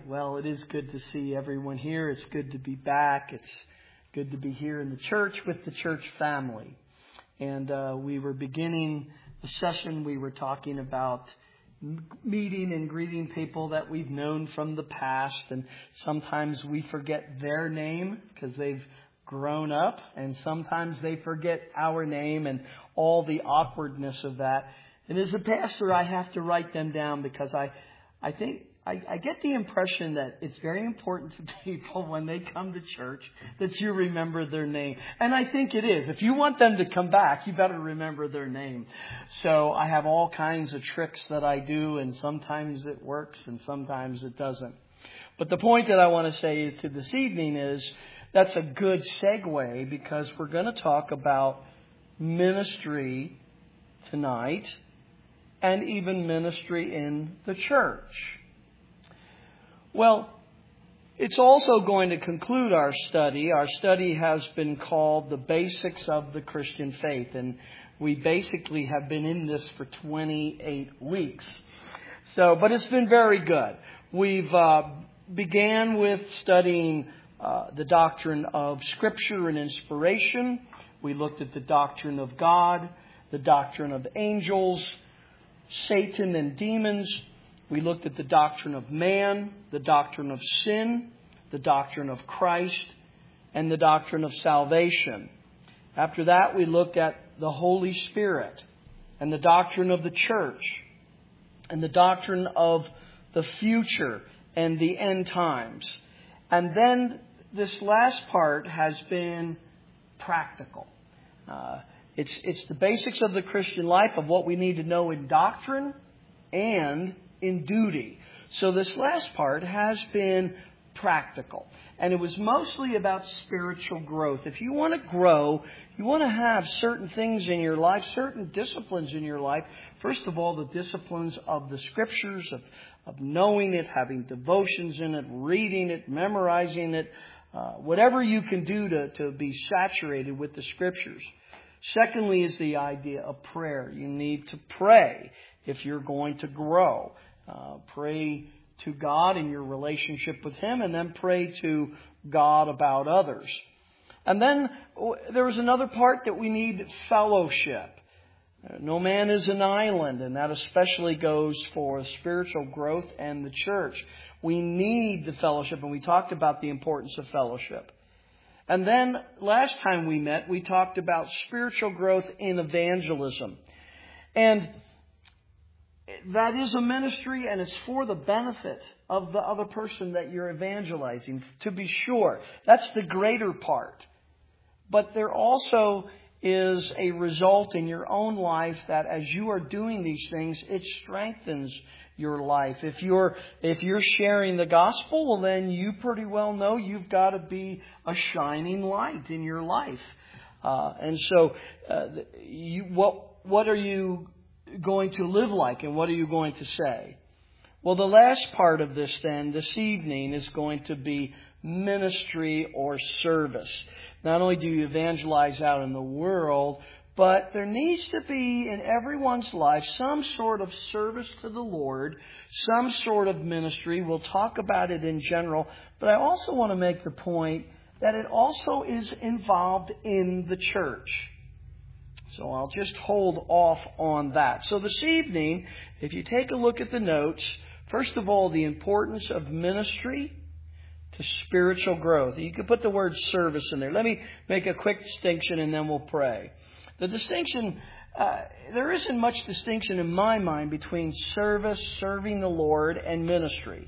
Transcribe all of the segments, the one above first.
Well, it is good to see everyone here. It's good to be back. It's good to be here in the church with the church family. And we were beginning the session. We were talking about meeting and greeting people that we've known from the past. And sometimes we forget their name because they've grown up. And sometimes they forget our name and all the awkwardness of that. And as a pastor, I have to write them down because I think I get the impression that it's very important to people when they come to church that you remember their name. And I think it is. If you want them to come back, you better remember their name. So I have all kinds of tricks that I do, and sometimes it works and sometimes it doesn't. But the point that I want to say is to this evening is that's a good segue because we're going to talk about ministry tonight and even ministry in the church. Well, it's also going to conclude our study. Our study has been called The Basics of the Christian Faith, and we basically have been in this for 28 weeks. But it's been very good. We've began with studying the doctrine of Scripture and inspiration. We looked at the doctrine of God, the doctrine of angels, Satan and demons. We looked at the doctrine of man, the doctrine of sin, the doctrine of Christ, and the doctrine of salvation. After that, we looked at the Holy Spirit and the doctrine of the church and the doctrine of the future and the end times. And then this last part has been practical. It's the basics of the Christian life of what we need to know in doctrine and in duty. So this last part has been practical. And it was mostly about spiritual growth. If you want to grow, you want to have certain things in your life, certain disciplines in your life. First of all, the disciplines of the Scriptures, of knowing it, having devotions in it, reading it, memorizing it, whatever you can do to be saturated with the Scriptures. Secondly is the idea of prayer. You need to pray if you're going to grow. Pray to God in your relationship with Him, and then pray to God about others. And then there was another part that we need fellowship. No man is an island, and that especially goes for spiritual growth and the church. We need the fellowship, and we talked about the importance of fellowship. And then last time we met, we talked about spiritual growth in evangelism. And that is a ministry, and it's for the benefit of the other person that you're evangelizing, to be sure. That's the greater part. But there also is a result in your own life that as you are doing these things, it strengthens your life. If you're sharing the gospel, well, then you pretty well know you've got to be a shining light in your life. And so, what are you going to live like, and what are you going to say? Well, the last part of this then, this evening, is going to be ministry or service. Not only do you evangelize out in the world, but there needs to be in everyone's life some sort of service to the Lord, some sort of ministry. We'll talk about it in general, but I also want to make the point that it also is involved in the church. So I'll just hold off on that. So this evening, if you take a look at the notes, first of all, the importance of ministry to spiritual growth. You can put the word service in there. Let me make a quick distinction and then we'll pray. The distinction, there isn't much distinction in my mind between service, serving the Lord, and ministry.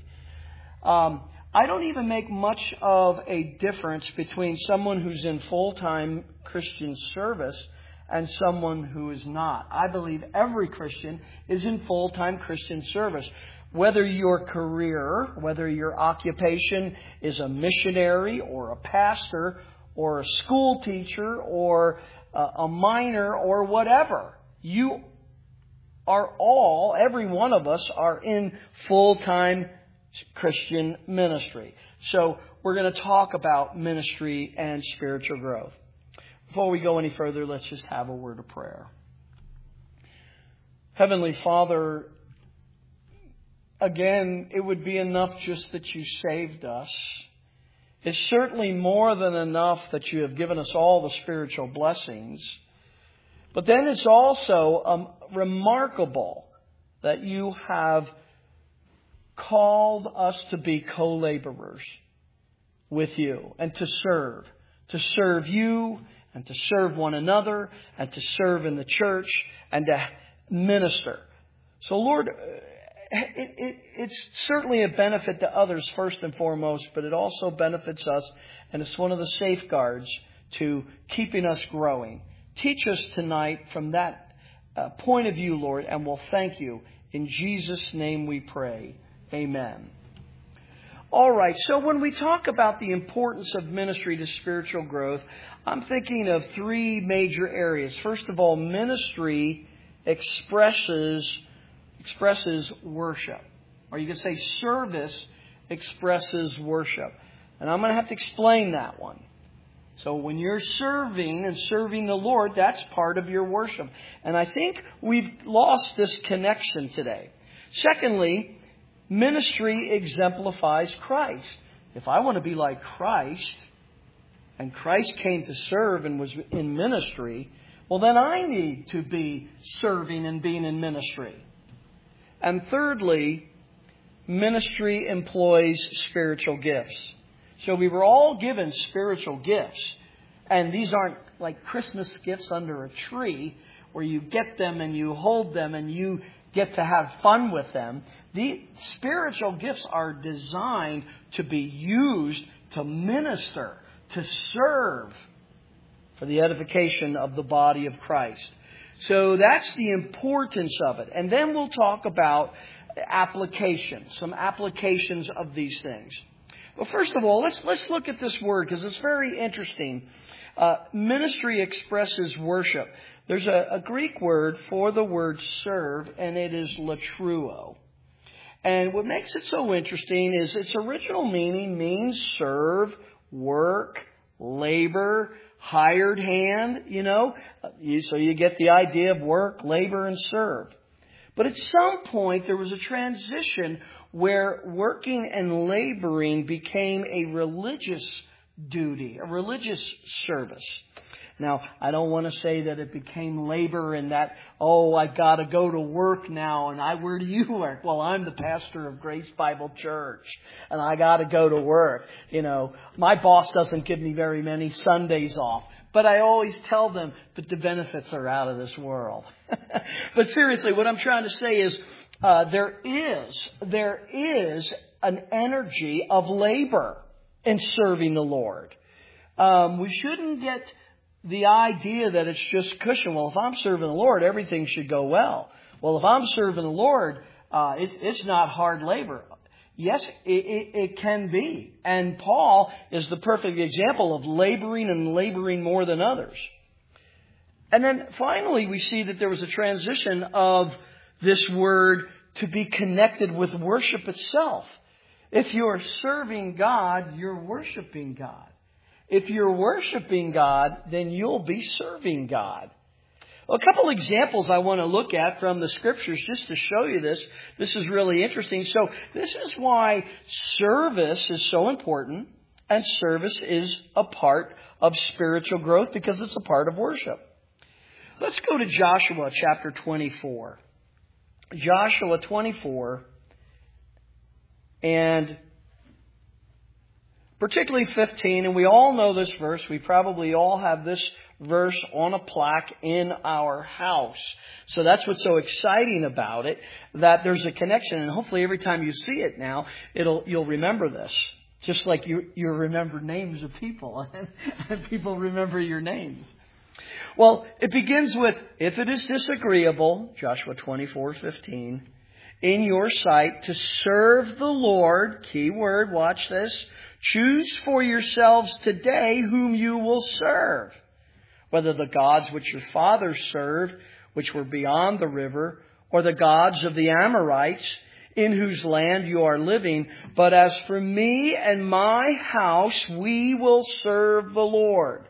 I don't even make much of a difference between someone who's in full-time Christian service and someone who is not. I believe every Christian is in full-time Christian service. Whether your career, whether your occupation is a missionary or a pastor or a school teacher or a miner or whatever, you are all, every one of us are in full-time Christian ministry. So we're going to talk about ministry and spiritual growth. Before we go any further, let's just have a word of prayer. Heavenly Father, again, it would be enough just that you saved us. It's certainly more than enough that you have given us all the spiritual blessings. But then it's also remarkable that you have called us to be co-laborers with you and to serve you and to serve one another and to serve in the church and to minister. So Lord, it's certainly a benefit to others first and foremost, but it also benefits us, and it's one of the safeguards to keeping us growing. Teach us tonight from that point of view, Lord, and we'll thank you. In Jesus' name we pray. Amen. All right, so when we talk about the importance of ministry to spiritual growth, I'm thinking of three major areas. First of all, ministry expresses worship. Or you could say service expresses worship. And I'm going to have to explain that one. So when you're serving the Lord, that's part of your worship. And I think we've lost this connection today. Secondly, ministry exemplifies Christ. If I want to be like Christ, and Christ came to serve and was in ministry, well then I need to be serving and being in ministry. And thirdly, ministry employs spiritual gifts. So we were all given spiritual gifts. And these aren't like Christmas gifts under a tree where you get them and you hold them and you get to have fun with them. The spiritual gifts are designed to be used to minister, to serve for the edification of the body of Christ. So that's the importance of it. And then we'll talk about applications, some applications of these things. Well, first of all, let's look at this word because it's very interesting. Ministry expresses worship. There's a Greek word for the word serve, and it is latruo. And what makes it so interesting is its original meaning means serve, work, labor, hired hand, so you get the idea of work, labor, and serve. But at some point there was a transition where working and laboring became a religious duty, a religious service. Now, I don't want to say that it became labor and that, I got to go to work now. And where do you work? Well, I'm the pastor of Grace Bible Church and I got to go to work. My boss doesn't give me very many Sundays off, but I always tell them that the benefits are out of this world. But seriously, what I'm trying to say is, there is an energy of labor in serving the Lord. We shouldn't get the idea that it's just cushion. Well, if I'm serving the Lord, everything should go well. Well, if I'm serving the Lord, it's not hard labor. Yes, it can be. And Paul is the perfect example of laboring and laboring more than others. And then finally, we see that there was a transition of this word to be connected with worship itself. If you're serving God, you're worshiping God. If you're worshiping God, then you'll be serving God. Well, a couple examples I want to look at from the Scriptures just to show you this. This is really interesting. So this is why service is so important, and service is a part of spiritual growth because it's a part of worship. Let's go to Joshua chapter 24. Joshua 24, and particularly 15, and we all know this verse. We probably all have this verse on a plaque in our house. So that's what's so exciting about it, that there's a connection, and hopefully every time you see it now, you'll remember this. Just like you remember names of people, and people remember your names. Well, it begins with, if it is disagreeable, Joshua 24:15, in your sight to serve the Lord, key word, watch this, choose for yourselves today whom you will serve, whether the gods which your fathers served, which were beyond the river, or the gods of the Amorites, in whose land you are living. But as for me and my house, we will serve the Lord.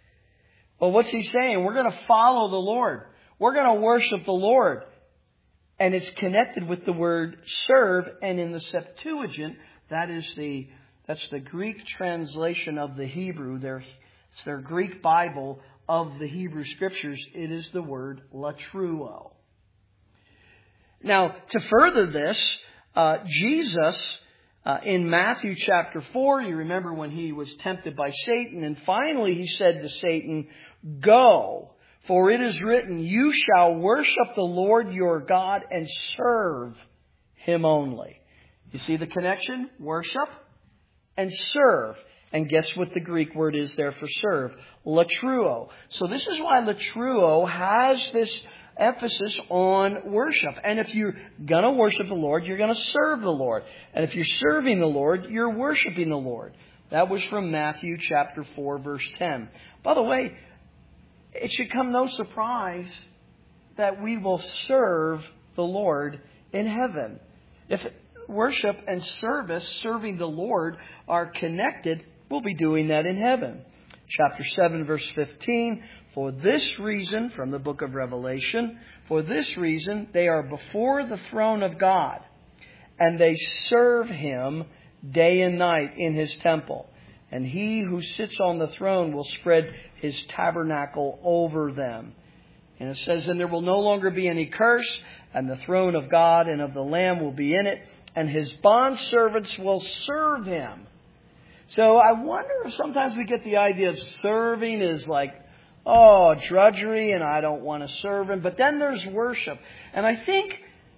Well, what's he saying? We're going to follow the Lord. We're going to worship the Lord. And it's connected with the word serve. And in the Septuagint, that's the Greek translation of the Hebrew. It's their Greek Bible of the Hebrew Scriptures. It is the word latruo. Now, to further this, Jesus, in Matthew chapter 4, you remember when he was tempted by Satan, and finally he said to Satan, "Go, for it is written, you shall worship the Lord your God and serve Him only." You see the connection? Worship and serve. And guess what the Greek word is there for serve? Latruo. So this is why latruo has this emphasis on worship. And if you're going to worship the Lord, you're going to serve the Lord. And if you're serving the Lord, you're worshiping the Lord. That was from Matthew chapter 4, verse 10. By the way, it should come no surprise that we will serve the Lord in heaven. If worship and service, serving the Lord, are connected, we'll be doing that in heaven. Chapter 7, verse 15. For this reason, from the book of Revelation, for this reason they are before the throne of God, and they serve Him day and night in His temple. And He who sits on the throne will spread His tabernacle over them. And it says, and there will no longer be any curse, and the throne of God and of the Lamb will be in it, and His bondservants will serve Him. So I wonder if sometimes we get the idea of serving is like, oh, drudgery, and I don't want to serve Him. But then there's worship. And I think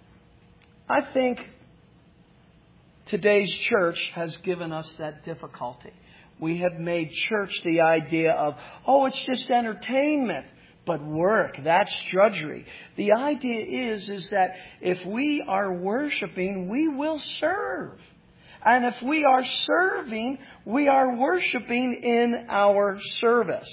today's church has given us that difficulty. We have made church the idea of, oh, it's just entertainment. But work, that's drudgery. The idea is that if we are worshiping, we will serve. And if we are serving, we are worshiping in our service.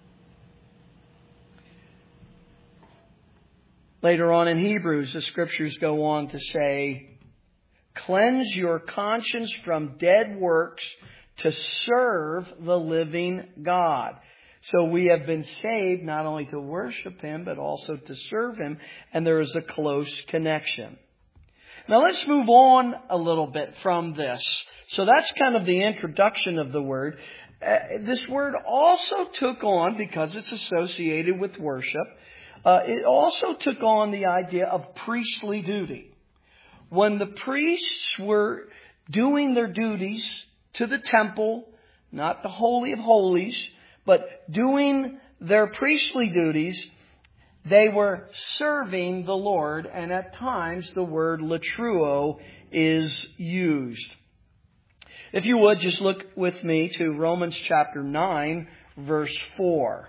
Later on in Hebrews, the Scriptures go on to say, cleanse your conscience from dead works to serve the living God. So we have been saved not only to worship Him, but also to serve Him. And there is a close connection. Now let's move on a little bit from this. So that's kind of the introduction of the word. This word also took on, because it's associated with worship, it also took on the idea of priestly duty. When the priests were doing their duties to the temple, not the Holy of Holies, but doing their priestly duties, they were serving the Lord, and at times the word latruo is used. If you would, just look with me to Romans chapter 9, verse 4.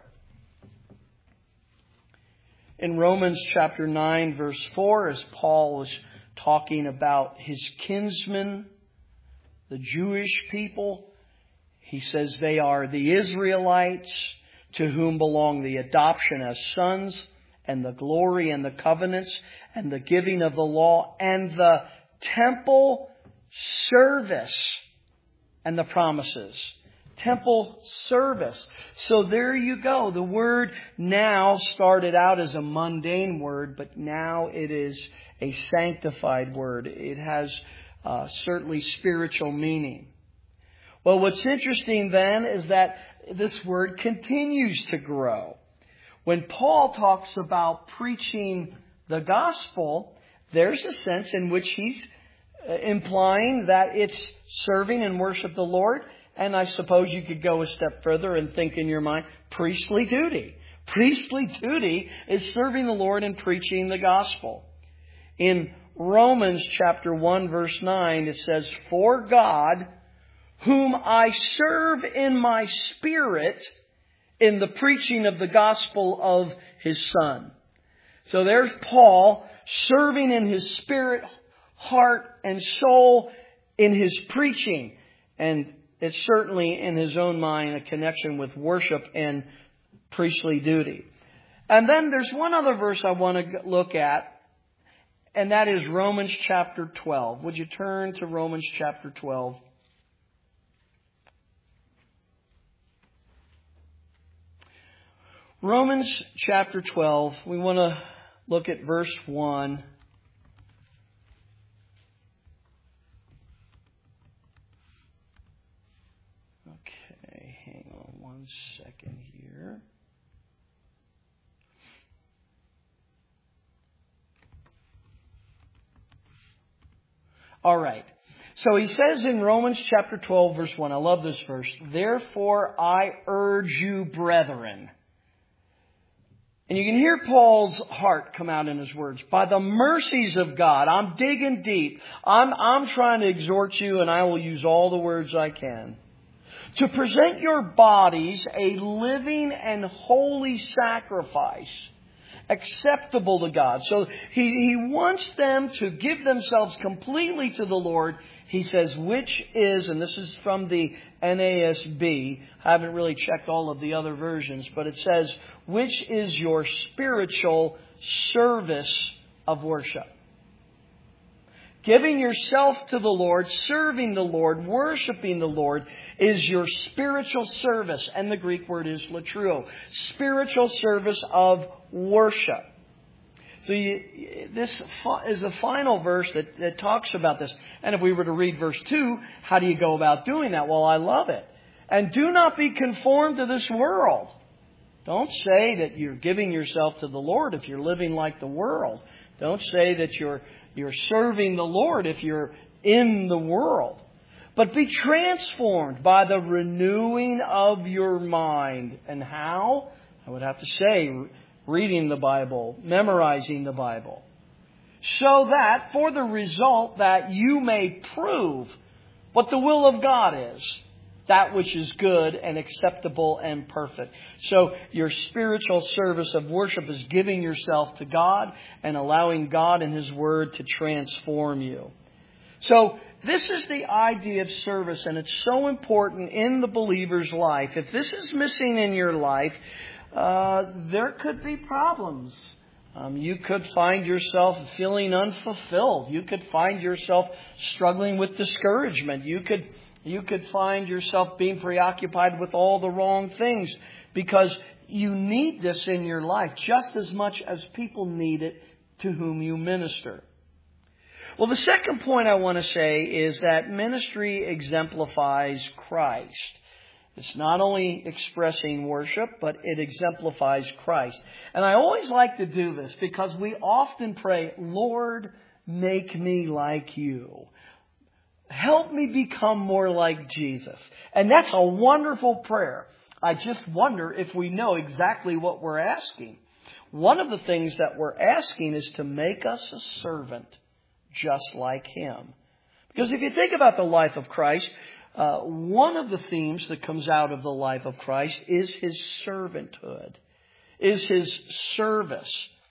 In Romans chapter 9, verse 4, as Paul is talking about his kinsmen, the Jewish people, he says they are the Israelites to whom belong the adoption as sons and the glory and the covenants and the giving of the law and the temple service and the promises. Temple service. So there you go. The word now started out as a mundane word, but now it is a sanctified word. It has certainly spiritual meaning. Well, what's interesting then is that this word continues to grow. When Paul talks about preaching the gospel, there's a sense in which he's implying that it's serving and worship the Lord. And I suppose you could go a step further and think in your mind, priestly duty. Priestly duty is serving the Lord and preaching the gospel. In Romans chapter 1, verse 9, it says, for God, whom I serve in my spirit in the preaching of the gospel of His Son. So there's Paul serving in his spirit, heart, and soul in his preaching. And it's certainly in his own mind a connection with worship and priestly duty. And then there's one other verse I want to look at, and that is Romans chapter 12. Would you turn to Romans chapter 12? Romans chapter 12, we want to look at verse 1. 1 second here. All right. So he says in Romans chapter 12, verse 1, I love this verse, therefore I urge you, brethren. And you can hear Paul's heart come out in his words. By the mercies of God, I'm digging deep. I'm trying to exhort you, and I will use all the words I can. To present your bodies a living and holy sacrifice, acceptable to God. So he wants them to give themselves completely to the Lord. He says, which is, and this is from the NASB. I haven't really checked all of the other versions, but it says, which is your spiritual service of worship. Giving yourself to the Lord, serving the Lord, worshiping the Lord is your spiritual service. And the Greek word is latruo. Spiritual service of worship. So this is a final verse that talks about this. And if we were to read verse 2, how do you go about doing that? Well, I love it. And do not be conformed to this world. Don't say that you're giving yourself to the Lord if you're living like the world. Don't say that you're serving the Lord if you're in the world. But be transformed by the renewing of your mind. And how? I would have to say, reading the Bible, memorizing the Bible. So that, for the result that you may prove what the will of God is, that which is good and acceptable and perfect. So your spiritual service of worship is giving yourself to God and allowing God and His Word to transform you. So this is the idea of service, and it's so important in the believer's life. If this is missing in your life, there could be problems. You could find yourself feeling unfulfilled. You could find yourself struggling with discouragement. You could find yourself being preoccupied with all the wrong things because you need this in your life just as much as people need it to whom you minister. Well, the second point I want to say is that ministry exemplifies Christ. It's not only expressing worship, but it exemplifies Christ. And I always like to do this because we often pray, Lord, make me like you. Help me become more like Jesus. And that's a wonderful prayer. I just wonder if we know exactly what we're asking. One of the things that we're asking is to make us a servant just like Him. Because if you think about the life of Christ, one of the themes that comes out of the life of Christ is His servanthood, is His service.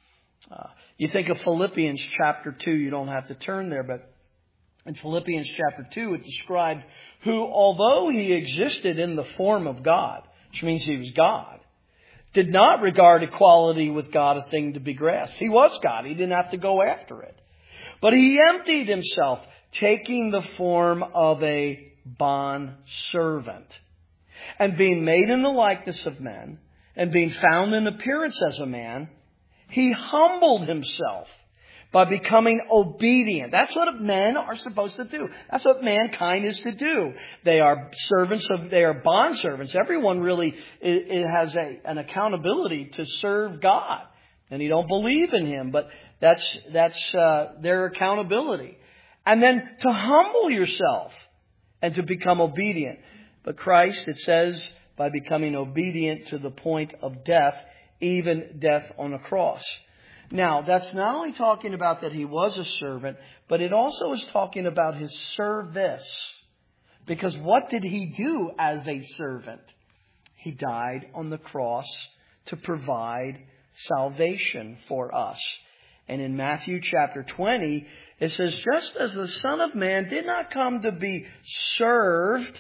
You think of Philippians chapter 2, you don't have to turn there, but in Philippians chapter 2 it described who, although He existed in the form of God, which means He was God, did not regard equality with God a thing to be grasped. He was God. He didn't have to go after it. But He emptied Himself, taking the form of a bondservant. And being made in the likeness of men, and being found in appearance as a man, He humbled Himself by becoming obedient. That's what men are supposed to do. That's what mankind is to do. They are bondservants. Everyone really has an accountability to serve God. And you don't believe in Him, but that's their accountability. And then to humble yourself and to become obedient. But Christ, it says, by becoming obedient to the point of death, even death on a cross. Now, that's not only talking about that He was a servant, but it also is talking about His service. Because what did He do as a servant? He died on the cross to provide salvation for us. And in Matthew chapter 20, it says, just as the Son of Man did not come to be served,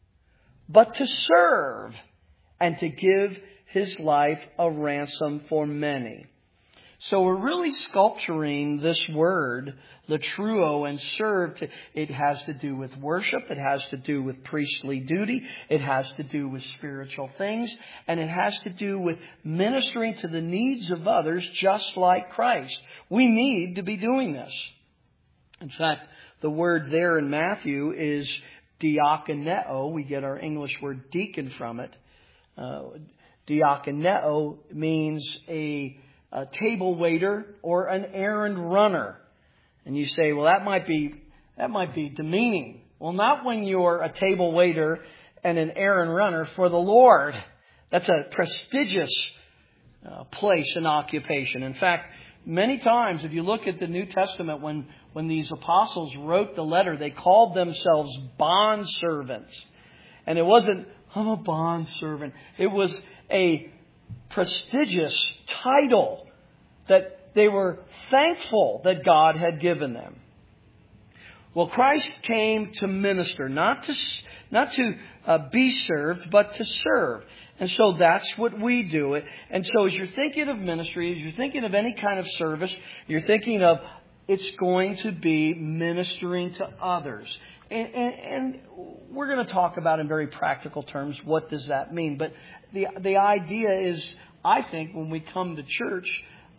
but to serve, and to give His life a ransom for many. So we're really sculpturing this word, latruo, and serve. It has to do with worship. It has to do with priestly duty. It has to do with spiritual things. And it has to do with ministering to the needs of others just like Christ. We need to be doing this. In fact, the word there in Matthew is diakoneo. We get our English word deacon from it. Diakoneo means a table waiter or an errand runner. And you say, well, that might be demeaning. Well, not when you're a table waiter and an errand runner for the Lord. That's a prestigious place and occupation. In fact, many times, if you look at the New Testament, when these apostles wrote the letter, they called themselves bondservants. And it wasn't, I'm a bondservant. It was a prestigious title that they were thankful that God had given them. Well, Christ came to minister, not to be served, but to serve. And so that's what we do. And so as you're thinking of ministry, as you're thinking of any kind of service, you're thinking of it's going to be ministering to others. And we're going to talk about in very practical terms, what does that mean? But the idea is, I think, when we come to church,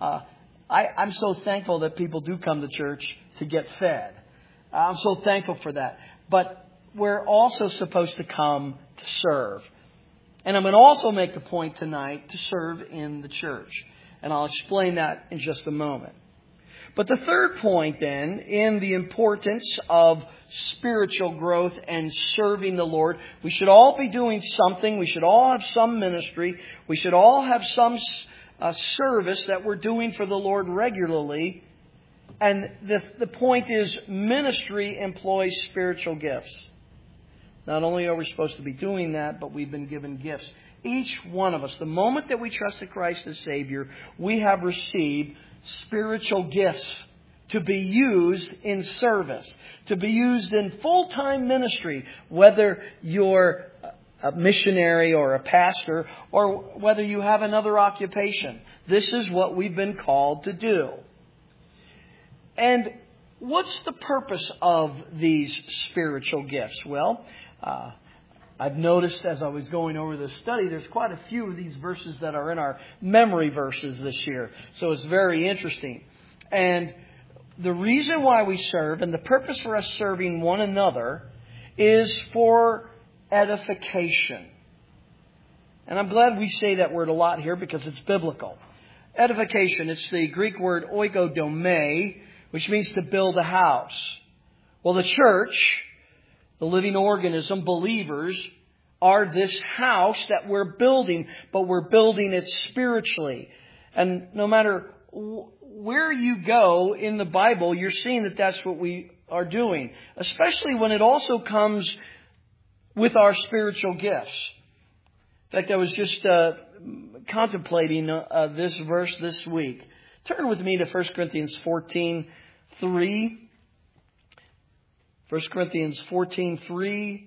I'm so thankful that people do come to church to get fed. I'm so thankful for that. But we're also supposed to come to serve. And I'm going to also make the point tonight to serve in the church. And I'll explain that in just a moment. But the third point then, in the importance of spiritual growth and serving the Lord, we should all be doing something. We should all have some ministry. We should all have some service that we're doing for the Lord regularly. And the point is, ministry employs spiritual gifts. Not only are we supposed to be doing that, but we've been given gifts. Each one of us, the moment that we trusted Christ as Savior, we have received spiritual gifts to be used in service, to be used in full-time ministry, whether you're a missionary or a pastor, or whether you have another occupation. This is what we've been called to do. And what's the purpose of these spiritual gifts? Well, I've noticed as I was going over this study, there's quite a few of these verses that are in our memory verses this year. So it's very interesting. And the reason why we serve and the purpose for us serving one another is for edification. And I'm glad we say that word a lot here because it's biblical. Edification, it's the Greek word oikodome, which means to build a house. Well, the church, the living organism, believers, are this house that we're building, but we're building it spiritually. And no matter where you go in the Bible, you're seeing that that's what we are doing, especially when it also comes with our spiritual gifts. In fact, I was just contemplating this verse this week. Turn with me to 1 Corinthians 14:3. 1 Corinthians 14:3,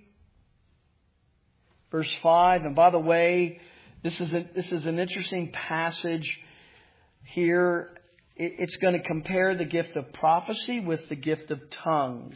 verse 5. And by the way, this is an interesting passage here. It's going to compare the gift of prophecy with the gift of tongues.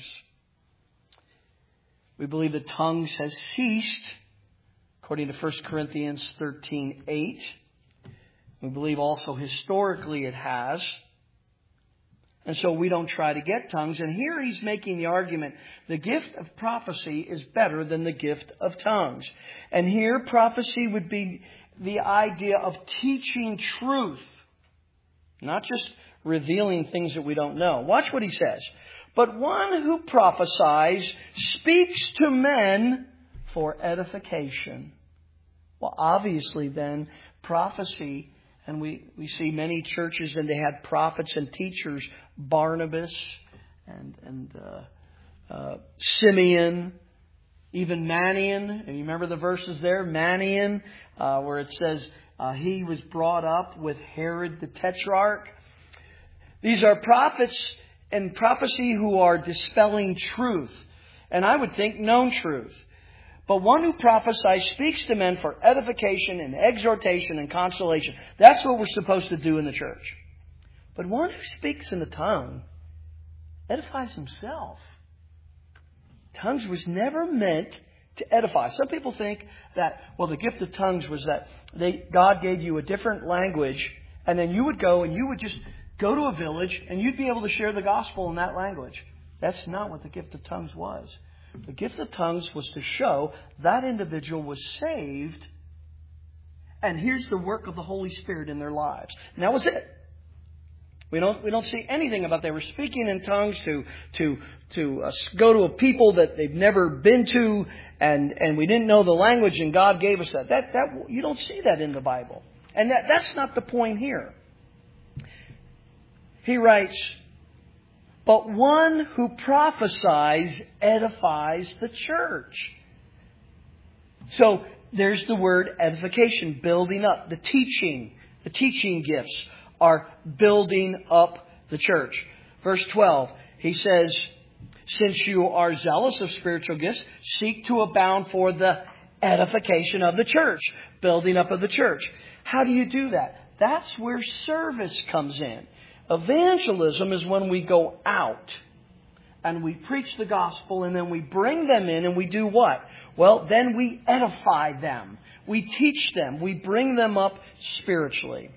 We believe that tongues has ceased, according to 1 Corinthians 13:8. We believe also historically it has. And so we don't try to get tongues. And here he's making the argument, the gift of prophecy is better than the gift of tongues. And here prophecy would be the idea of teaching truth, not just revealing things that we don't know. Watch what he says. But one who prophesies speaks to men for edification. Well, obviously then, prophecy, and we see many churches, and they had prophets and teachers, Barnabas and Simeon, even Manaen. And you remember the verses there? Manaen, where it says he was brought up with Herod the Tetrarch. These are prophets and prophecy who are dispelling truth. And I would think known truth. But one who prophesies speaks to men for edification and exhortation and consolation. That's what we're supposed to do in the church. But one who speaks in the tongue edifies himself. Tongues was never meant to edify. Some people think that, well, the gift of tongues was that God gave you a different language, and then you would go and you would just go to a village and you'd be able to share the gospel in that language. That's not what the gift of tongues was. The gift of tongues was to show that individual was saved And here's the work of the Holy Spirit in their lives. And that was it. We don't see anything about they were speaking in tongues to go to a people that they've never been to, and we didn't know the language, and God gave us that. That you don't see that in the Bible, and that's not the point here. He writes, "But one who prophesies edifies the church." So there's the word edification, building up, the teaching gifts are building up the church. Verse 12, he says, "Since you are zealous of spiritual gifts, seek to abound for the edification of the church," building up of the church. How do you do that? That's where service comes in. Evangelism is when we go out and we preach the gospel, and then we bring them in, and we do what? Well, then we edify them. We teach them. We bring them up spiritually.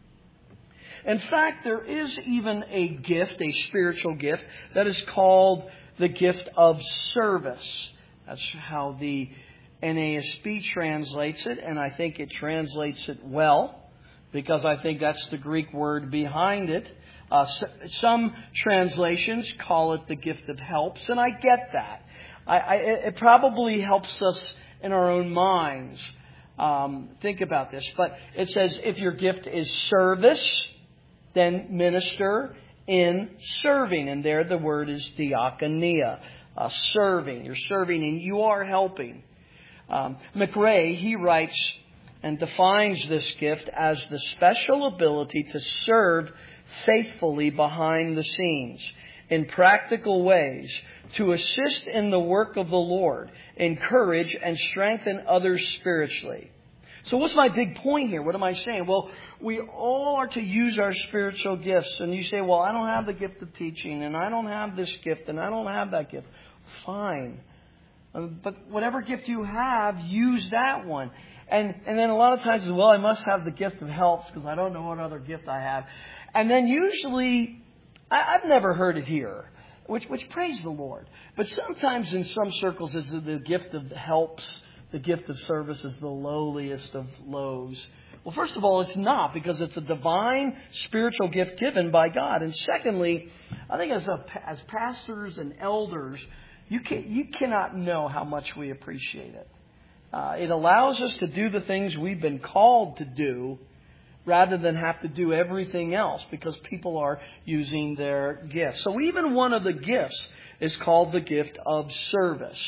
In fact, there is even a gift, a spiritual gift, that is called the gift of service. That's how the NASB translates it, and I think it translates it well, because I think that's the Greek word behind it. Some translations call it the gift of helps, and I get that. It probably helps us in our own minds think about this. But it says if your gift is service, then minister in serving. And there the word is diakonia, serving. You're serving and you are helping. McRae, he writes and defines this gift as the special ability to serve faithfully behind the scenes in practical ways, to assist in the work of the Lord, encourage and strengthen others spiritually. So what's my big point here? What am I saying? Well, we all are to use our spiritual gifts. And you say, well, I don't have the gift of teaching, and I don't have this gift, and I don't have that gift. Fine. But whatever gift you have, use that one. And then a lot of times, well, I must have the gift of helps because I don't know what other gift I have. And then usually, I've never heard it here, which praise the Lord. But sometimes in some circles, it's the gift of helps. The gift of service is the lowliest of lows. Well, first of all, it's not, because it's a divine spiritual gift given by God. And secondly, I think as pastors and elders, you cannot know how much we appreciate it. It allows us to do the things we've been called to do rather than have to do everything else because people are using their gifts. So even one of the gifts is called the gift of service.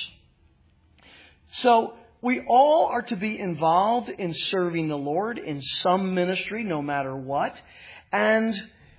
So we all are to be involved in serving the Lord in some ministry, no matter what. And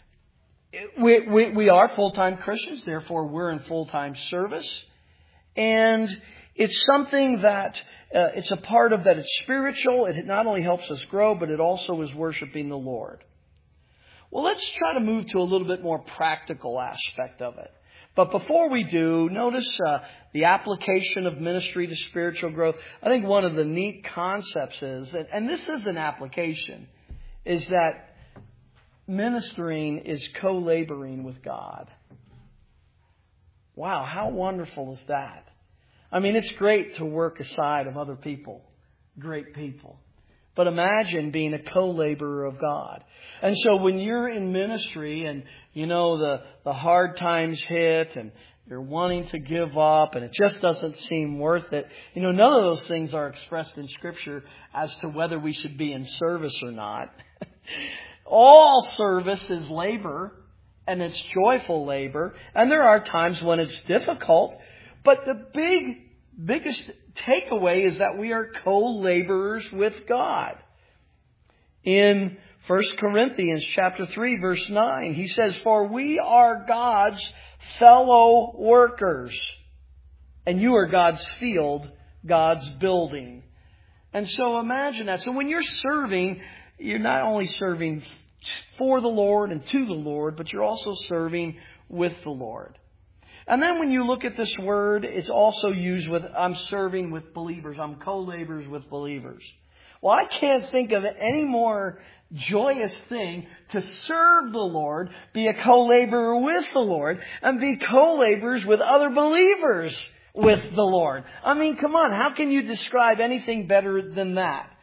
we are full-time Christians, therefore we're in full-time service. And it's something that it's a part of that. It's spiritual. It not only helps us grow, but it also is worshiping the Lord. Well, let's try to move to a little bit more practical aspect of it. But before we do, notice the application of ministry to spiritual growth. I think one of the neat concepts is, and this is an application, is that ministering is co-laboring with God. Wow, how wonderful is that? I mean, it's great to work aside of other people, great people. But imagine being a co-laborer of God. And so when you're in ministry and, you know, the hard times hit and you're wanting to give up and it just doesn't seem worth it, you know, none of those things are expressed in Scripture as to whether we should be in service or not. All service is labor, and it's joyful labor. And there are times when it's difficult. But the biggest takeaway is that we are co-laborers with God. In 1 Corinthians chapter 3, verse 9, he says, "For we are God's fellow workers, and you are God's field, God's building." And so imagine that. So when you're serving, you're not only serving for the Lord and to the Lord, but you're also serving with the Lord. And then when you look at this word, it's also used with, I'm serving with believers. I'm co-laborers with believers. Well, I can't think of any more joyous thing to serve the Lord, be a co-laborer with the Lord, and be co-laborers with other believers with the Lord. I mean, come on, how can you describe anything better than that?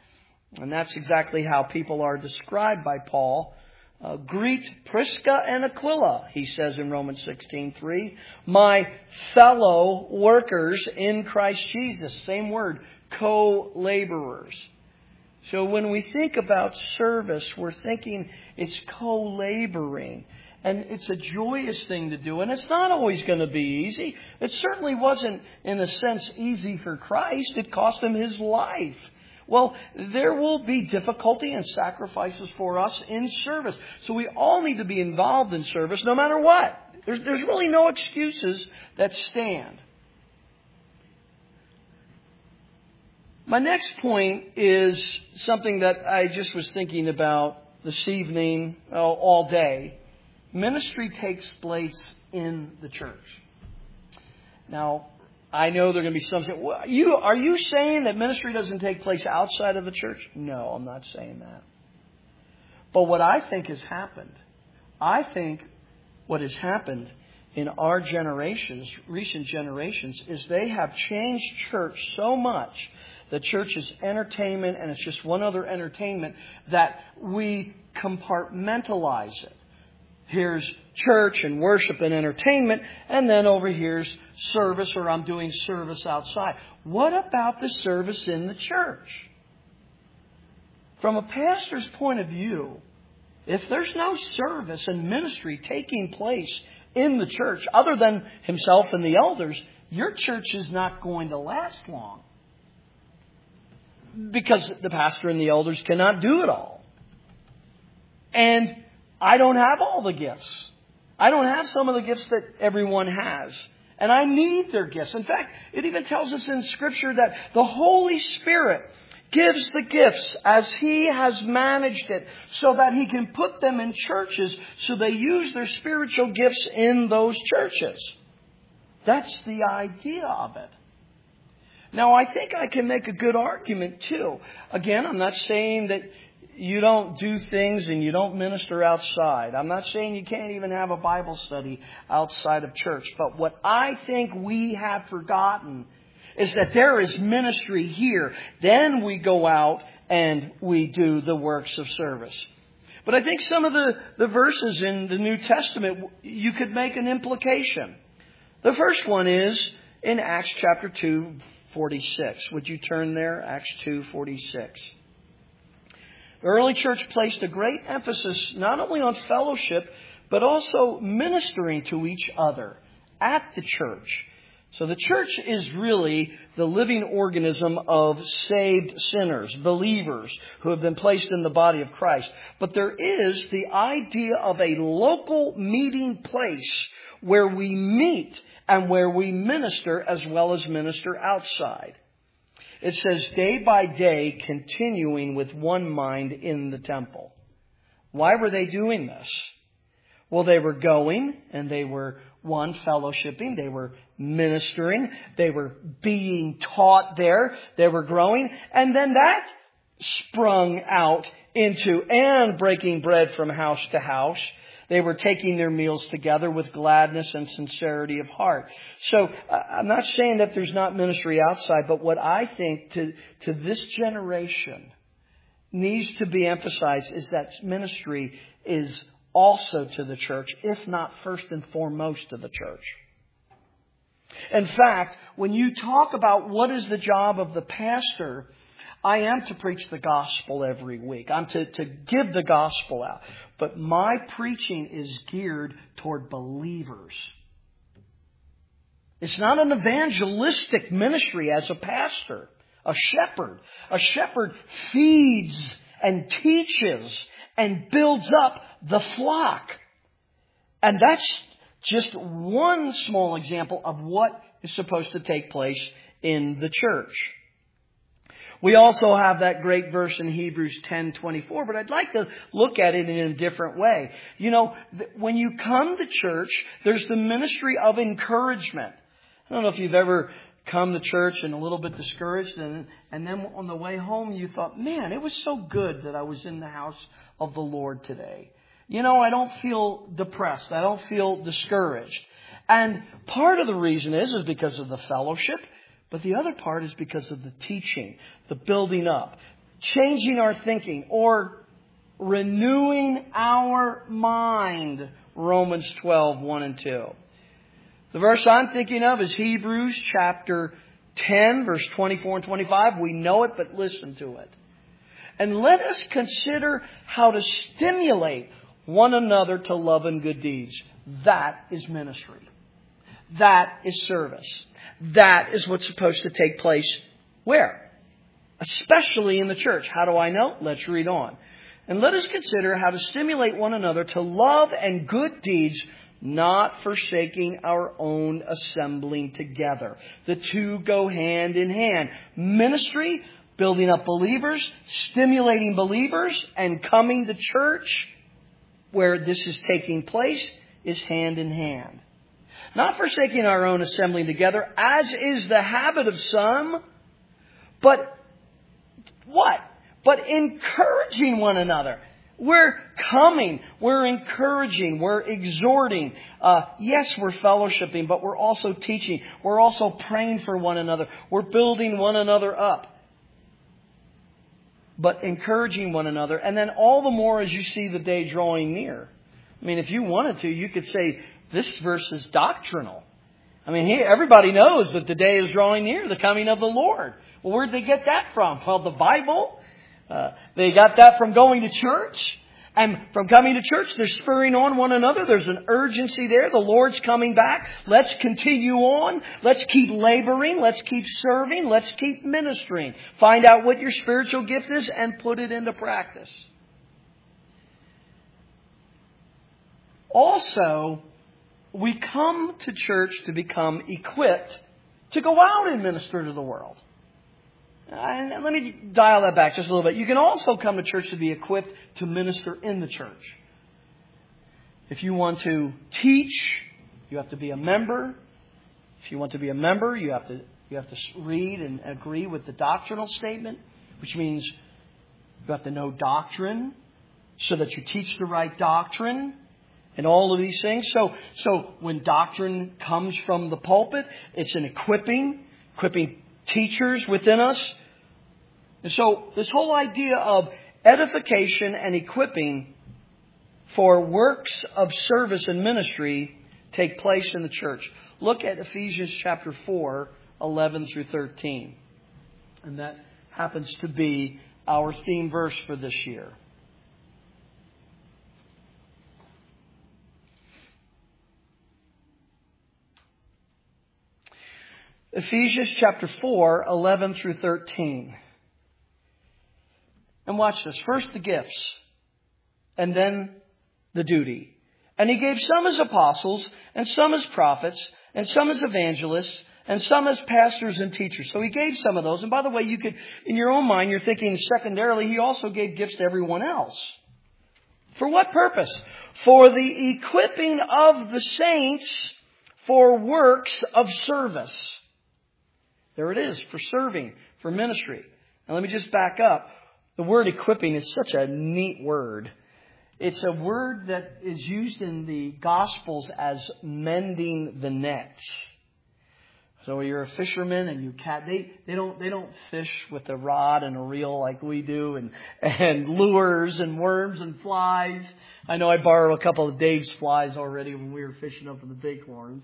And that's exactly how people are described by Paul. Greet Prisca and Aquila, he says in Romans 16:3, my fellow workers in Christ Jesus. Same word, co-laborers. So when we think about service, we're thinking it's co-laboring. And it's a joyous thing to do. And it's not always going to be easy. It certainly wasn't, in a sense, easy for Christ. It cost Him His life. Well, there will be difficulty and sacrifices for us in service. So we all need to be involved in service no matter what. There's really no excuses that stand. My next point is something that I just was thinking about this evening, all day. Ministry takes place in the church. Now, I know there are going to be some saying, are you saying that ministry doesn't take place outside of the church? No, I'm not saying that. But what I think has happened, what has happened in our generations, recent generations, is they have changed church so much. The church is entertainment, and it's just one other entertainment, that we compartmentalize it. Here's church and worship and entertainment, and then over here's service, or I'm doing service outside. What about the service in the church? From a pastor's point of view, if there's no service and ministry taking place in the church, other than himself and the elders, your church is not going to last long. Because the pastor and the elders cannot do it all. And I don't have all the gifts. I don't have some of the gifts that everyone has. And I need their gifts. In fact, it even tells us in Scripture that the Holy Spirit gives the gifts as He has managed it, so that He can put them in churches so they use their spiritual gifts in those churches. That's the idea of it. Now, I think I can make a good argument too. Again, I'm not saying that you don't do things and you don't minister outside. I'm not saying you can't even have a Bible study outside of church. But what I think we have forgotten is that there is ministry here. Then we go out and we do the works of service. But I think some of the verses in the New Testament, you could make an implication. The first one is in Acts chapter 2:46. Would you turn there? Acts 2:46. The early church placed a great emphasis not only on fellowship, but also ministering to each other at the church. So the church is really the living organism of saved sinners, believers who have been placed in the body of Christ. But there is the idea of a local meeting place where we meet and where we minister as well as minister outside. It says, day by day, continuing with one mind in the temple. Why were they doing this? Well, they were going and they were, fellowshipping. They were ministering. They were being taught there. They were growing. And then that sprung out into, and breaking bread from house to house. They were taking their meals together with gladness and sincerity of heart. So I'm not saying that there's not ministry outside, but what I think to this generation needs to be emphasized is that ministry is also to the church, if not first and foremost to the church. In fact, when you talk about what is the job of the pastor, I am to preach the gospel every week. I'm to give the gospel out. But my preaching is geared toward believers. It's not an evangelistic ministry as a pastor, a shepherd. A shepherd feeds and teaches and builds up the flock. And that's just one small example of what is supposed to take place in the church. We also have that great verse in Hebrews 10:24, but I'd like to look at it in a different way. You know, when you come to church, there's the ministry of encouragement. I don't know if you've ever come to church and a little bit discouraged, and then on the way home you thought, man, it was so good that I was in the house of the Lord today. You know, I don't feel depressed. I don't feel discouraged. And part of the reason is because of the fellowship. But the other part is because of the teaching, the building up. changing our thinking or renewing our mind. Romans 12, 1 and 2. The verse I'm thinking of is Hebrews chapter 10, verse 24 and 25. We know it, but listen to it. And let us consider how to stimulate one another to love and good deeds. That is ministry. That is service. That is what's supposed to take place where? Especially in the church. How do I know? Let's read on. And let us consider how to stimulate one another to love and good deeds, not forsaking our own assembling together. The two go hand in hand. Ministry, building up believers, stimulating believers, and coming to church where this is taking place is hand in hand. Not forsaking our own assembling together, as is the habit of some, but what? But encouraging one another. We're coming, we're encouraging, we're exhorting. Yes, we're fellowshipping, but we're also teaching. We're also praying for one another. We're building one another up. But encouraging one another. And then all the more as you see the day drawing near. I mean, if you wanted to, you could say this verse is doctrinal. I mean, everybody knows that the day is drawing near, the coming of the Lord. Well, where'd they get that from? Well, the Bible. They got that from going to church. And from coming to church, they're spurring on one another. There's an urgency there. The Lord's coming back. Let's continue on. Let's keep laboring. Let's keep serving. Let's keep ministering. Find out what your spiritual gift is and put it into practice. Also, we come to church to become equipped to go out and minister to the world. And let me dial that back just a little bit. You can also come to church to be equipped to minister in the church. If you want to teach, you have to be a member. If you want to be a member, you have to read and agree with the doctrinal statement, which means you have to know doctrine so that you teach the right doctrine and all of these things. So when doctrine comes from the pulpit, it's an equipping teachers within us. And so this whole idea of edification and equipping for works of service and ministry take place in the church. Look at Ephesians chapter 4, 11 through 13. And that happens to be our theme verse for this year. Ephesians chapter 4, 11 through 13. And watch this. First the gifts, and then the duty. And He gave some as apostles, and some as prophets, and some as evangelists, and some as pastors and teachers. So He gave some of those. And by the way, you could, in your own mind, you're thinking secondarily, He also gave gifts to everyone else. For what purpose? For the equipping of the saints for works of service. There it is, for serving, for ministry. Now let me just back up. The word equipping is such a neat word. It's a word that is used in the Gospels as mending the nets. So you're a fisherman and you they don't fish with a rod and a reel like we do and lures and worms and flies. I know I borrowed a couple of Dave's flies already when we were fishing up in the Bighorns.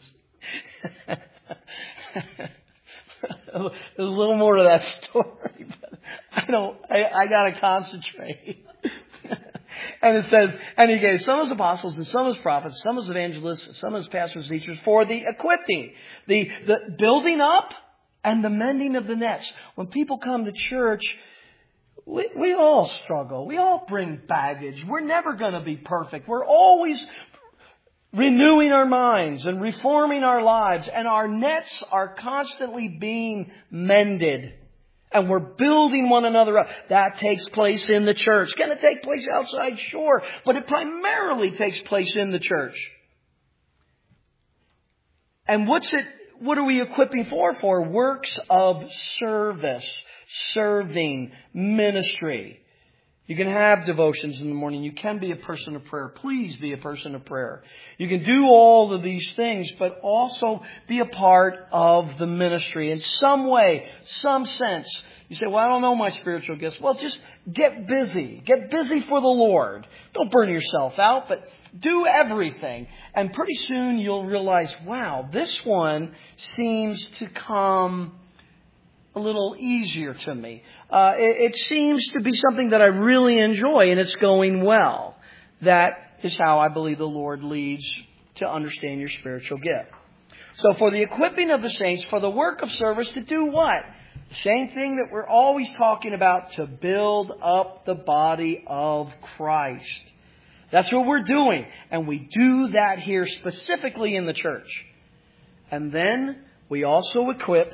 There's a little more to that story, but I gotta concentrate. And it says, and He gave some as apostles and some as prophets, some as evangelists, some as pastors and teachers for the equipping, the building up and the mending of the nets. When people come to church, we all struggle. We all bring baggage. We're never going to be perfect. We're always renewing our minds and reforming our lives, and our nets are constantly being mended. And we're building one another up. That takes place in the church. Can it take place outside? Sure. But it primarily takes place in the church. And what are we equipping for? For works of service, serving, ministry. You can have devotions in the morning. You can be a person of prayer. Please be a person of prayer. You can do all of these things, but also be a part of the ministry in some way, some sense. You say, well, I don't know my spiritual gifts. Well, just get busy. Get busy for the Lord. Don't burn yourself out, but do everything. And pretty soon you'll realize, wow, this one seems to come a little easier to me. It seems to be something that I really enjoy, and it's going well. That is how I believe the Lord leads to understand your spiritual gift. So for the equipping of the saints, for the work of service, to do what? The same thing that we're always talking about, to build up the body of Christ. That's what we're doing. And we do that here specifically in the church. And then we also equip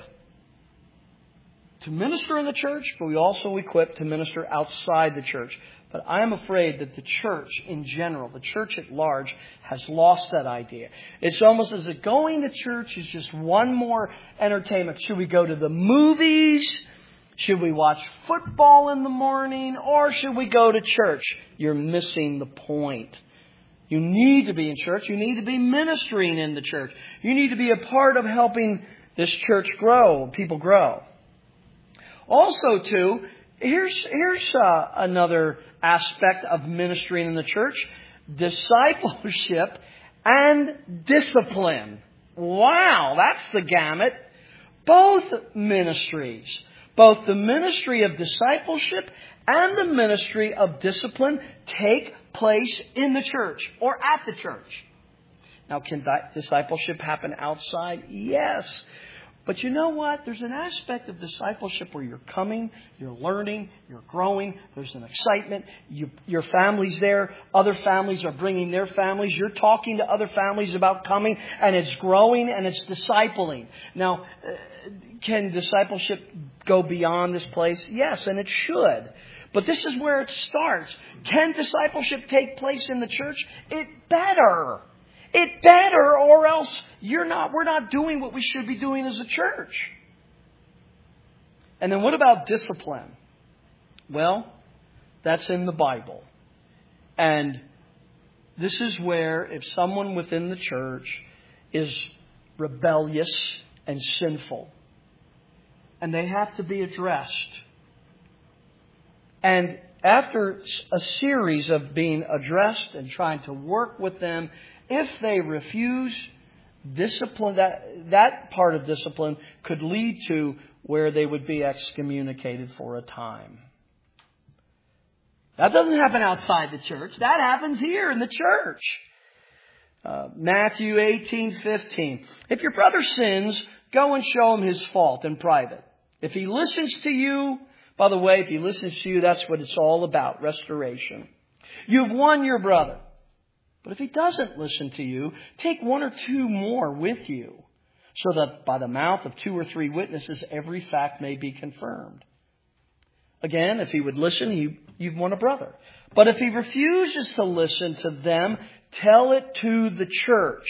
to minister in the church, but we also equip to minister outside the church. But I am afraid that the church in general, the church at large, has lost that idea. It's almost as if going to church is just one more entertainment. Should we go to the movies? Should we watch football in the morning? Or should we go to church? You're missing the point. You need to be in church. You need to be ministering in the church. You need to be a part of helping this church grow, people grow. Also, too, here's another aspect of ministering in the church: discipleship and discipline. Wow, that's the gamut. Both ministries, both the ministry of discipleship and the ministry of discipline, take place in the church or at the church. Now, can discipleship happen outside? Yes. But you know what? There's an aspect of discipleship where you're coming, you're learning, you're growing. There's an excitement. Your family's there. Other families are bringing their families. You're talking to other families about coming, and it's growing and it's discipling. Now, can discipleship go beyond this place? Yes, and it should. But this is where it starts. Can discipleship take place in the church? It better. It better, or else we're not doing what we should be doing as a church. And then what about discipline? Well, that's in the Bible. And this is where if someone within the church is rebellious and sinful, and they have to be addressed. And after a series of being addressed and trying to work with them, if they refuse discipline, that part of discipline could lead to where they would be excommunicated for a time. That doesn't happen outside the church. That happens here in the church. Matthew 18:15. If your brother sins, go and show him his fault in private. If he listens to you, by the way, if he listens to you, that's what it's all about, restoration. You've won your brother. But if he doesn't listen to you, take one or two more with you, so that by the mouth of 2 or 3 witnesses, every fact may be confirmed. Again, if he would listen, you've won a brother. But if he refuses to listen to them, tell it to the church.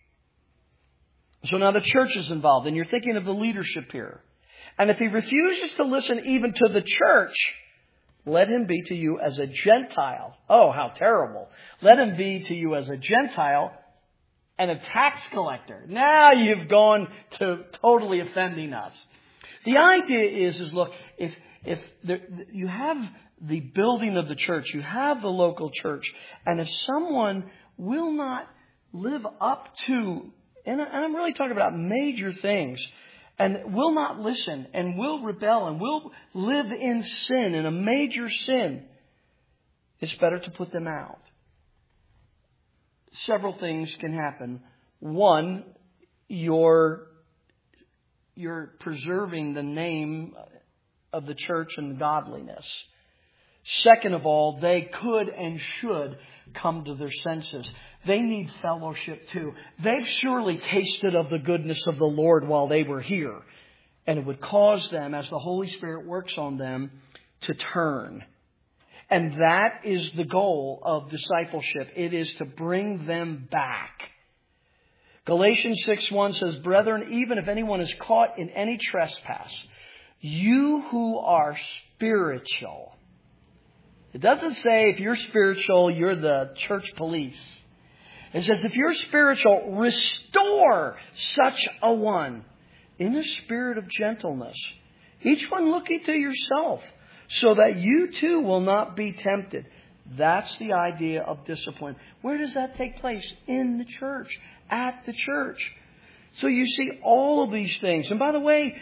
So now the church is involved, and you're thinking of the leadership here. And if he refuses to listen even to the church, let him be to you as a Gentile. Oh, how terrible. Let him be to you as a Gentile and a tax collector. Now you've gone to totally offending us. The idea is look, if you have the building of the church, you have the local church, and if someone will not live up to, and I'm really talking about major things, and will not listen, and will rebel, and will live in sin, in a major sin, it's better to put them out. Several things can happen. One, you're preserving the name of the church and godliness. Second of all, they could and should come to their senses. They need fellowship too. They've surely tasted of the goodness of the Lord while they were here. And it would cause them, as the Holy Spirit works on them, to turn. And that is the goal of discipleship. It is to bring them back. Galatians 6:1 says, Brethren, even if anyone is caught in any trespass, you who are spiritual. It doesn't say if you're spiritual, you're the church police. It says if you're spiritual, restore such a one in a spirit of gentleness, Each one looking to yourself, so that you too will not be tempted. That's the idea of discipline. Where does that take place? In the church. At the church. So you see all of these things. And by the way,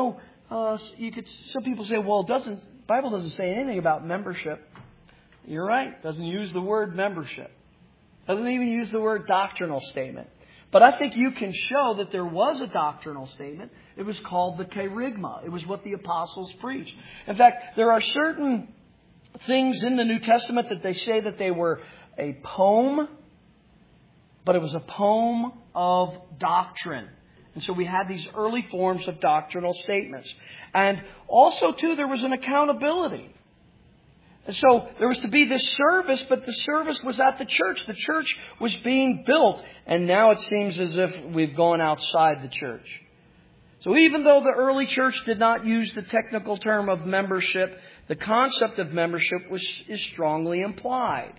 some people say, well, the Bible doesn't say anything about membership. You're right. It doesn't use the word membership. It doesn't even use the word doctrinal statement. But I think you can show that there was a doctrinal statement. It was called the kerygma. It was what the apostles preached. In fact, there are certain things in the New Testament that they say that they were a poem, but it was a poem of doctrine. And so we had these early forms of doctrinal statements. And also, too, there was an accountability. And so there was to be this service, but the service was at the church. The church was being built. And now it seems as if we've gone outside the church. So even though the early church did not use the technical term of membership, the concept of membership is strongly implied.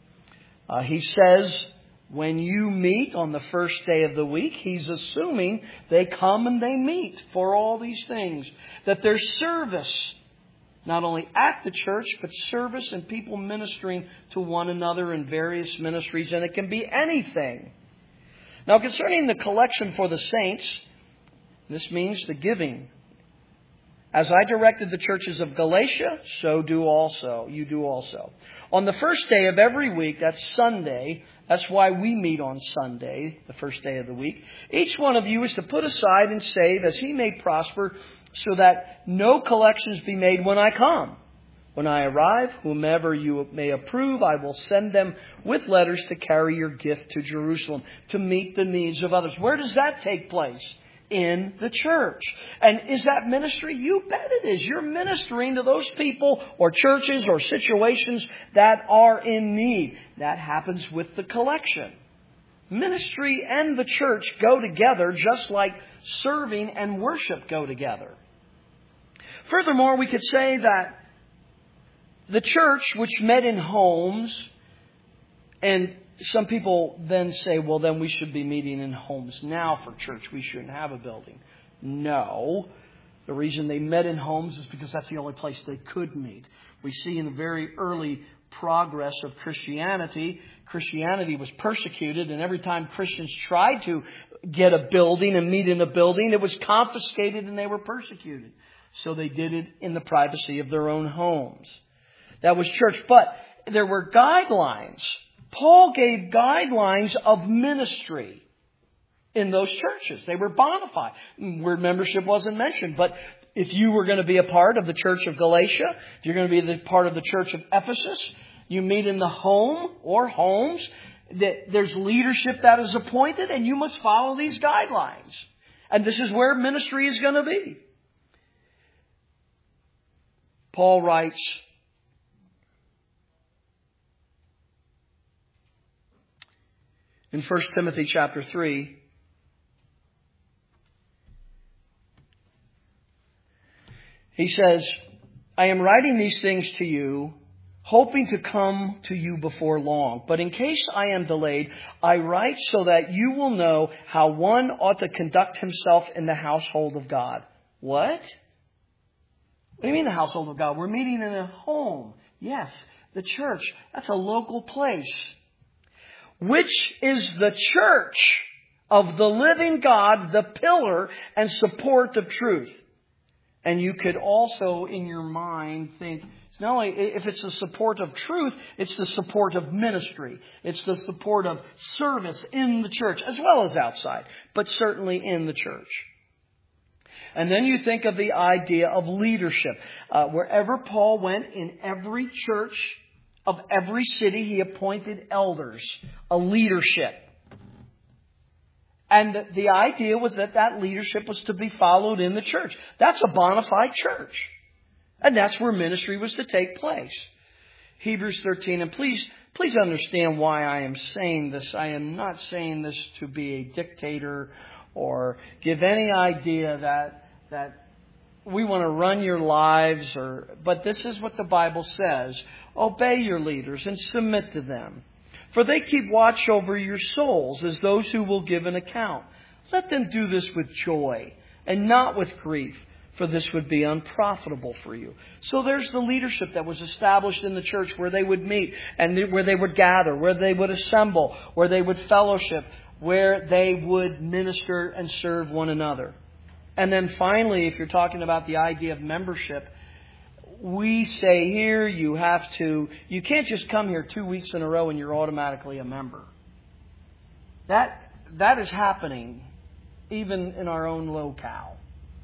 He says, when you meet on the first day of the week, he's assuming they come and they meet for all these things. That there's service, not only at the church, but service and people ministering to one another in various ministries. And it can be anything. Now, concerning the collection for the saints, this means the giving. As I directed the churches of Galatia, so do also. You do also. On the first day of every week, that's Sunday. That's why we meet on Sunday, the first day of the week. Each one of you is to put aside and save as he may prosper, so that no collections be made when I come. When I arrive, whomever you may approve, I will send them with letters to carry your gift to Jerusalem, to meet the needs of others. Where does that take place? In the church. And is that ministry? You bet it is. You're ministering to those people or churches or situations that are in need. That happens with the collection. Ministry and the church go together just like serving and worship go together. Furthermore, we could say that the church, which met in homes, and some people then say, well, then we should be meeting in homes now for church. We shouldn't have a building. No. The reason they met in homes is because that's the only place they could meet. We see in the very early progress of Christianity, Christianity was persecuted, and every time Christians tried to get a building and meet in a building, it was confiscated and they were persecuted. So they did it in the privacy of their own homes. That was church. But there were guidelines. Paul gave guidelines of ministry in those churches. They were bona fide. Word membership wasn't mentioned. But if you were going to be a part of the church of Galatia, if you're going to be a part of the church of Ephesus, you meet in the home or homes. There's leadership that is appointed, and you must follow these guidelines. And this is where ministry is going to be. Paul writes, in 1 Timothy chapter 3, he says, I am writing these things to you, hoping to come to you before long. But in case I am delayed, I write so that you will know how one ought to conduct himself in the household of God. What? What do you mean the household of God? We're meeting in a home. Yes, the church. That's a local place. Which is the church of the living God, the pillar and support of truth. And you could also, in your mind, think, it's not only if it's the support of truth, it's the support of ministry. It's the support of service in the church, as well as outside, but certainly in the church. And then you think of the idea of leadership. Wherever Paul went, in every church of every city, he appointed elders, a leadership. And the idea was that that leadership was to be followed in the church. That's a bona fide church. And that's where ministry was to take place. Hebrews 13. And please understand why I am saying this. I am not saying this to be a dictator or give any idea that we want to run your lives. But this is what the Bible says. Obey your leaders and submit to them. For they keep watch over your souls as those who will give an account. Let them do this with joy and not with grief, for this would be unprofitable for you. So there's the leadership that was established in the church where they would meet and where they would gather, where they would assemble, where they would fellowship, where they would minister and serve one another. And then finally, if you're talking about the idea of membership, we say here you can't just come here 2 weeks in a row and you're automatically a member. That is happening even in our own locale.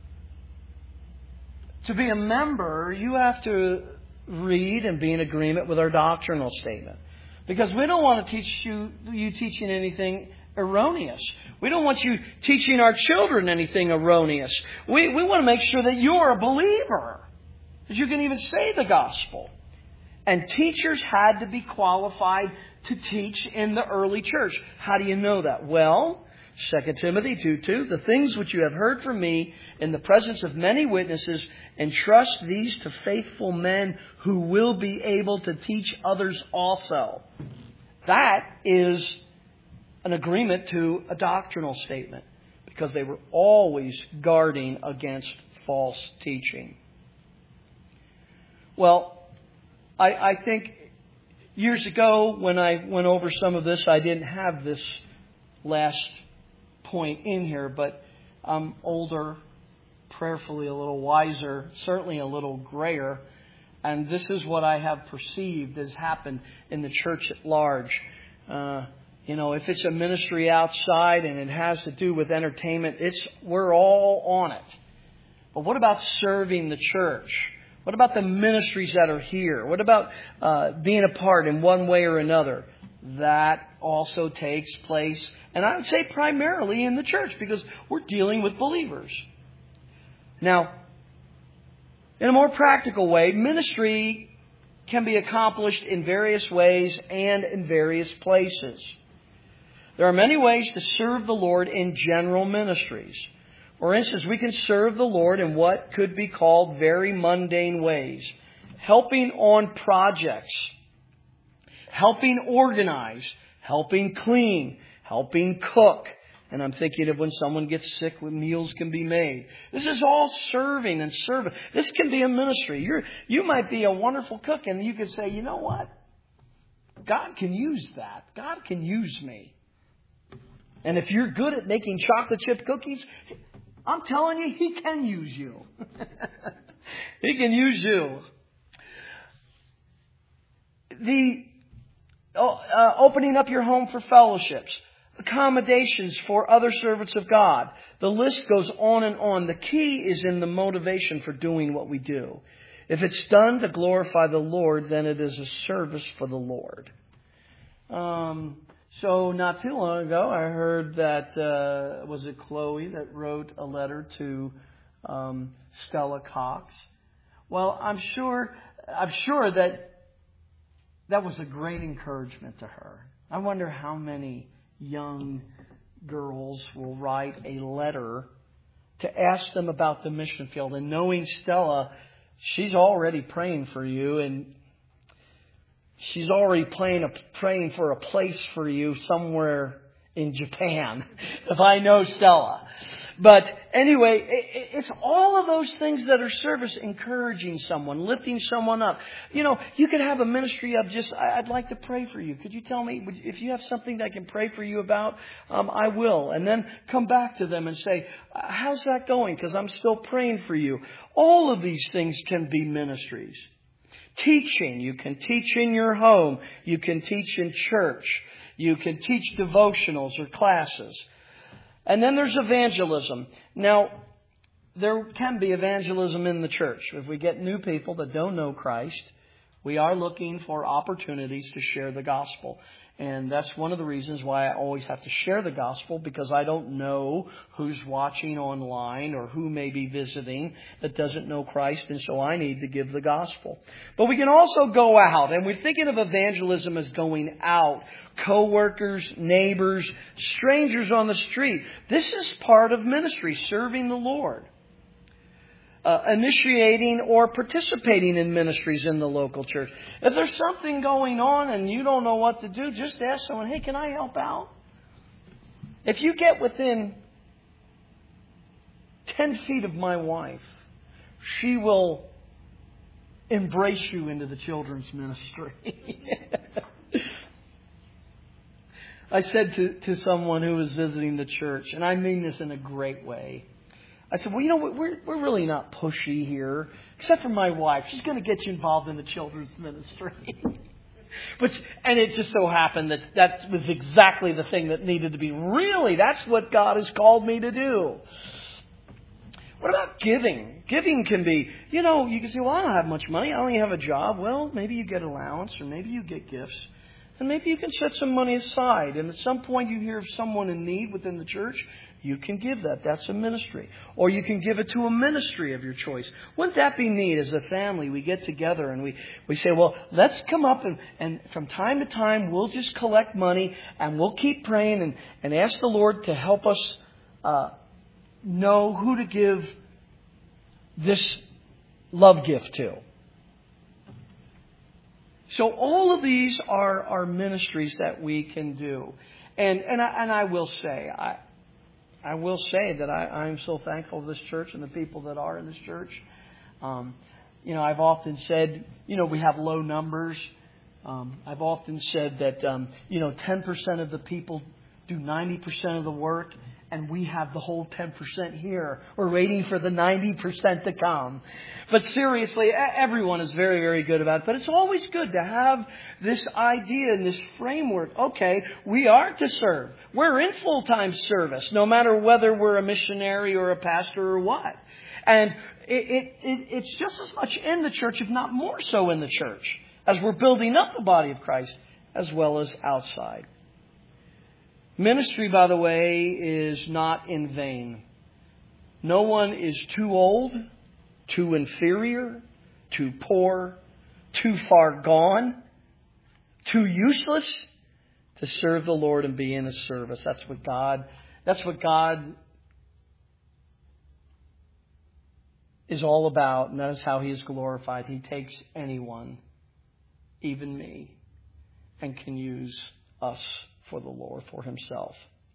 To be a member, you have to read and be in agreement with our doctrinal statement. Because we don't want to teach you teaching anything erroneous. We don't want you teaching our children anything erroneous. We want to make sure that you're a believer, that you can even say the gospel. And teachers had to be qualified to teach in the early church. How do you know that? Well, 2 Timothy 2:2, the things which you have heard from me in the presence of many witnesses, entrust these to faithful men who will be able to teach others also. That is an agreement to a doctrinal statement, because they were always guarding against false teaching. Well, I think years ago when I went over some of this, I didn't have this last point in here, but I'm older, prayerfully a little wiser, certainly a little grayer, and this is what I have perceived has happened in the church at large. If it's a ministry outside and it has to do with entertainment, we're all on it. But what about serving the church? What about the ministries that are here? What about being a part in one way or another? That also takes place, and I would say primarily in the church, because we're dealing with believers. Now, in a more practical way, ministry can be accomplished in various ways and in various places. There are many ways to serve the Lord in general ministries. For instance, we can serve the Lord in what could be called very mundane ways. Helping on projects, helping organize, helping clean, helping cook. And I'm thinking of when someone gets sick, when meals can be made. This is all serving and serving. This can be a ministry. You might be a wonderful cook, and you could say, you know what? God can use that. God can use me. And if you're good at making chocolate chip cookies, I'm telling you, He can use you. He can use you. The opening up your home for fellowships, accommodations for other servants of God. The list goes on and on. The key is in the motivation for doing what we do. If it's done to glorify the Lord, then it is a service for the Lord. So not too long ago, I heard that, was it Chloe that wrote a letter to Stella Cox? Well, I'm sure that was a great encouragement to her. I wonder how many young girls will write a letter to ask them about the mission field. And knowing Stella, she's already praying for you, and she's already praying for a place for you somewhere in Japan, if I know Stella. But anyway, it's all of those things that are service, encouraging someone, lifting someone up. You could have a ministry of just, I'd like to pray for you. Could you tell me, if you have something that I can pray for you about, I will. And then come back to them and say, how's that going? Because I'm still praying for you. All of these things can be ministries. Teaching. You can teach in your home. You can teach in church. You can teach devotionals or classes. And then there's evangelism. Now, there can be evangelism in the church. If we get new people that don't know Christ, we are looking for opportunities to share the gospel. And that's one of the reasons why I always have to share the gospel, because I don't know who's watching online or who may be visiting that doesn't know Christ, and so I need to give the gospel. But we can also go out, and we're thinking of evangelism as going out. Co-workers, neighbors, strangers on the street. This is part of ministry, serving the Lord. Initiating or participating in ministries in the local church. If there's something going on and you don't know what to do, just ask someone, hey, can I help out? If you get within 10 feet of my wife she will embrace you into the children's ministry. I said to someone who was visiting the church, and I mean this in a great way, I said, well, we're really not pushy here, except for my wife. She's going to get you involved in the children's ministry. And it just so happened that was exactly the thing that needed to be. Really, that's what God has called me to do. What about giving? Giving can be, you can say, well, I don't have much money. I only have a job. Well, maybe you get allowance or maybe you get gifts. And maybe you can set some money aside. And at some point you hear of someone in need within the church, you can give that. That's a ministry. Or you can give it to a ministry of your choice. Wouldn't that be neat as a family? We get together and we say, well, let's come up and from time to time we'll just collect money and we'll keep praying and ask the Lord to help us know who to give this love gift to. So all of these are ministries that we can do. And I will say, I will say that I'm so thankful for this church and the people that are in this church. I've often said, we have low numbers. I've often said that, 10% of the people do 90% of the work, and we have the whole 10% here. We're waiting for the 90% to come. But seriously, everyone is very, very good about it. But it's always good to have this idea and this framework. Okay, we are to serve. We're in full-time service, no matter whether we're a missionary or a pastor or what. And it's just as much in the church, if not more so in the church, as we're building up the body of Christ, as well as outside. Ministry, by the way, is not in vain. No one is too old, too inferior, too poor, too far gone, too useless to serve the Lord and be in His service. That's what God is all about, and that is how He is glorified. He takes anyone, even me, and can use us for the Lord, for Himself.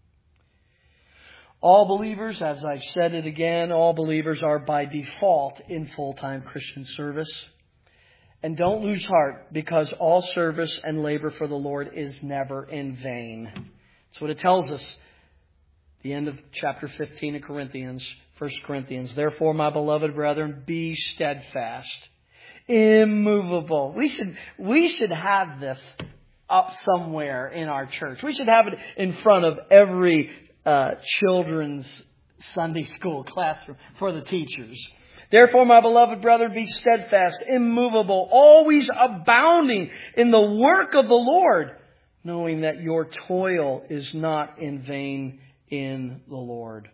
All believers, as I've said it again, all believers are by default in full-time Christian service. And don't lose heart, because all service and labor for the Lord is never in vain. That's what it tells us. The end of chapter 15 of Corinthians, 1 Corinthians. Therefore, my beloved brethren, be steadfast, immovable. We should have this up somewhere in our church. We should have it in front of every children's Sunday school classroom for the teachers. Therefore, my beloved brother, be steadfast, immovable, always abounding in the work of the Lord, knowing that your toil is not in vain in the Lord.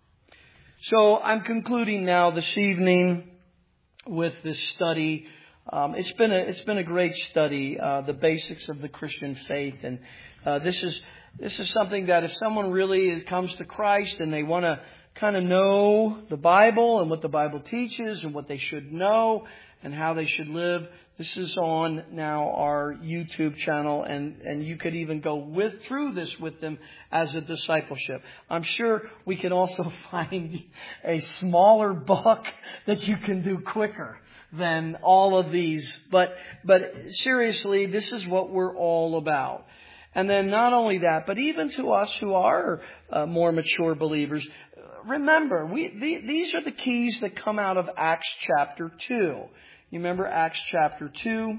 So I'm concluding now this evening with this study. It's been a great study, the basics of the Christian faith, and this is something that if someone really comes to Christ and they want to kind of know the Bible and what the Bible teaches and what they should know and how they should live, this is on now our YouTube channel, and you could even go through this with them as a discipleship. I'm sure we can also find a smaller book that you can do quicker than all of these. But seriously, this is what we're all about. And then not only that, but even to us who are more mature believers, remember, these are the keys that come out of Acts chapter 2. You remember Acts chapter 2,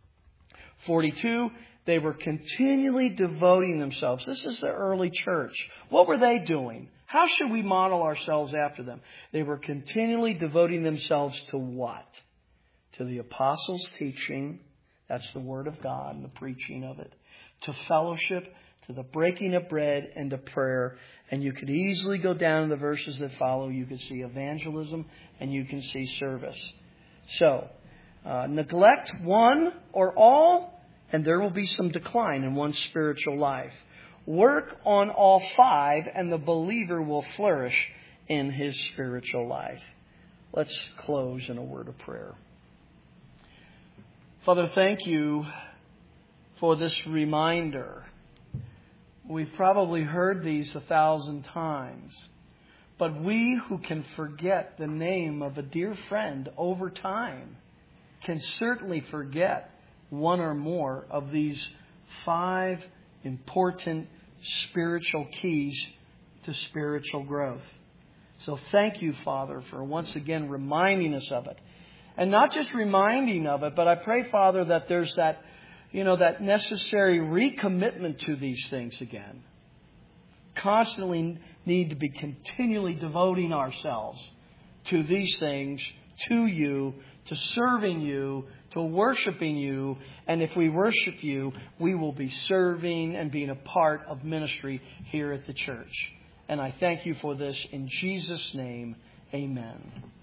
42? They were continually devoting themselves. This is the early church. What were they doing? How should we model ourselves after them? They were continually devoting themselves to what? To the apostles' teaching. That's the Word of God and the preaching of it. To fellowship, to the breaking of bread, and to prayer. And you could easily go down to the verses that follow. You could see evangelism and you can see service. So, neglect one or all, and there will be some decline in one's spiritual life. Work on all five, and the believer will flourish in his spiritual life. Let's close in a word of prayer. Father, thank you for this reminder. We've probably heard these 1,000 times, But we who can forget the name of a dear friend over time can certainly forget one or more of these 5 important spiritual keys to spiritual growth. So thank you, Father, for once again reminding us of it. And not just reminding of it, but I pray, Father, that there's that necessary recommitment to these things again. Constantly need to be continually devoting ourselves to these things, to you, to serving you, to worshiping you. And if we worship you, we will be serving and being a part of ministry here at the church. And I thank you for this in Jesus' name. Amen.